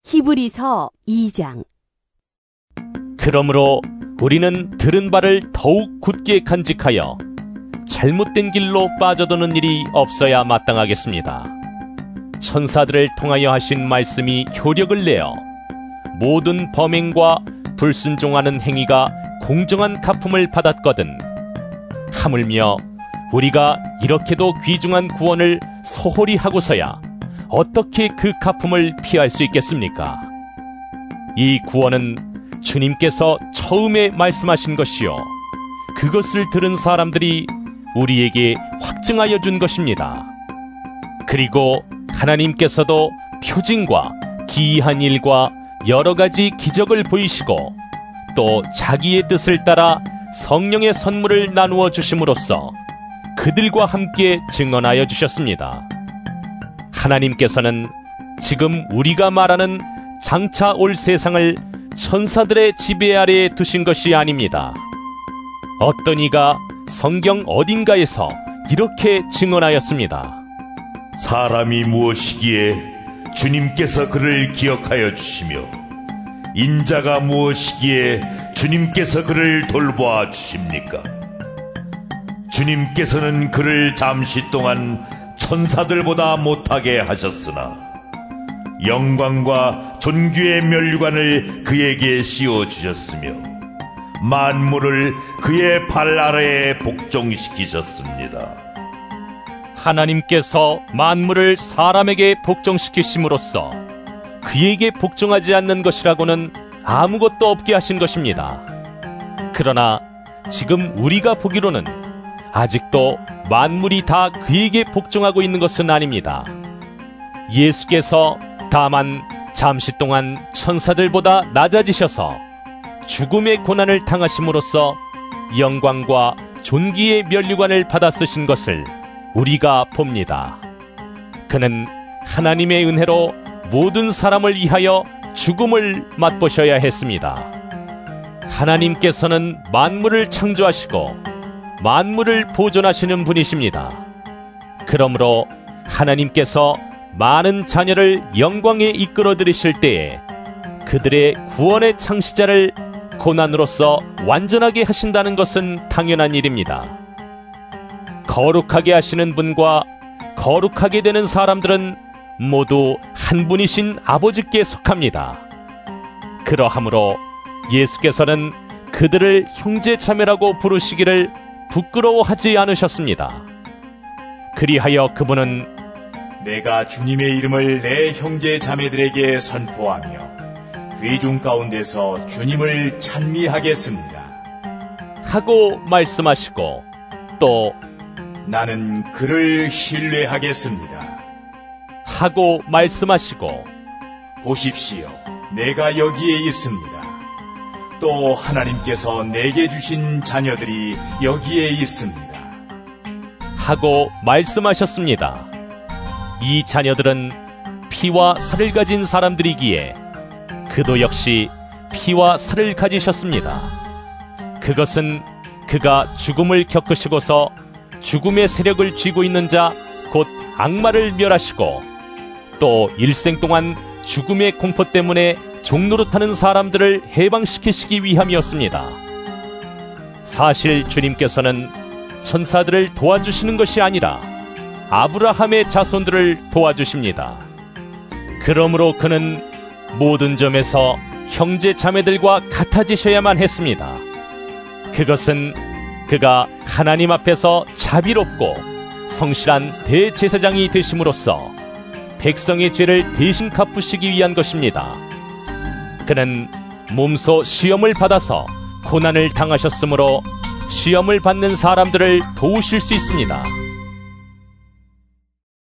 히브리서 2장. 그러므로 우리는 들은 바를 더욱 굳게 간직하여 잘못된 길로 빠져드는 일이 없어야 마땅하겠습니다. 천사들을 통하여 하신 말씀이 효력을 내어 모든 범행과 불순종하는 행위가 공정한 갚음을 받았거든 하물며 우리가 이렇게도 귀중한 구원을 소홀히 하고서야 어떻게 그 갚음을 피할 수 있겠습니까? 이 구원은 주님께서 처음에 말씀하신 것이요 그것을 들은 사람들이 우리에게 확증하여 준 것입니다. 그리고 하나님께서도 표징과 기이한 일과 여러 가지 기적을 보이시고 또 자기의 뜻을 따라 성령의 선물을 나누어 주심으로써 그들과 함께 증언하여 주셨습니다. 하나님께서는 지금 우리가 말하는 장차 올 세상을 천사들의 지배 아래에 두신 것이 아닙니다. 어떤 이가 성경 어딘가에서 이렇게 증언하였습니다. 사람이 무엇이기에 주님께서 그를 기억하여 주시며 인자가 무엇이기에 주님께서 그를 돌보아 주십니까? 주님께서는 그를 잠시 동안 천사들보다 못하게 하셨으나 영광과 존귀의 면류관을 그에게 씌워주셨으며 만물을 그의 발 아래에 복종시키셨습니다. 하나님께서 만물을 사람에게 복종시키심으로써 그에게 복종하지 않는 것이라고는 아무것도 없게 하신 것입니다. 그러나 지금 우리가 보기로는 아직도 만물이 다 그에게 복종하고 있는 것은 아닙니다. 예수께서 다만 잠시 동안 천사들보다 낮아지셔서 죽음의 고난을 당하심으로써 영광과 존귀의 면류관을 받아 쓰신 것을 우리가 봅니다. 그는 하나님의 은혜로 모든 사람을 위하여 죽음을 맛보셔야 했습니다. 하나님께서는 만물을 창조하시고 만물을 보존하시는 분이십니다. 그러므로 하나님께서 많은 자녀를 영광에 이끌어 들이실 때에 그들의 구원의 창시자를 고난으로서 완전하게 하신다는 것은 당연한 일입니다. 거룩하게 하시는 분과 거룩하게 되는 사람들은 모두 한 분이신 아버지께 속합니다. 그러하므로 예수께서는 그들을 형제 자매라고 부르시기를 부끄러워하지 않으셨습니다. 그리하여 그분은 내가 주님의 이름을 내 형제 자매들에게 선포하며 회중 가운데서 주님을 찬미하겠습니다 하고 말씀하시고 또 나는 그를 신뢰하겠습니다 하고 말씀하시고 보십시오, 내가 여기에 있습니다. 또 하나님께서 내게 주신 자녀들이 여기에 있습니다 하고 말씀하셨습니다. 이 자녀들은 피와 살을 가진 사람들이기에 그도 역시 피와 살을 가지셨습니다. 그것은 그가 죽음을 겪으시고서 죽음의 세력을 쥐고 있는 자 곧 악마를 멸하시고 또 일생 동안 죽음의 공포 때문에 종노릇하는 사람들을 해방시키시기 위함이었습니다. 사실 주님께서는 천사들을 도와주시는 것이 아니라 아브라함의 자손들을 도와주십니다. 그러므로 그는 모든 점에서 형제 자매들과 같아지셔야만 했습니다. 그것은 그가 하나님 앞에서 자비롭고 성실한 대제사장이 되심으로써 백성의 죄를 대신 갚으시기 위한 것입니다. 그는 몸소 시험을 받아서 고난을 당하셨으므로 시험을 받는 사람들을 도우실 수 있습니다.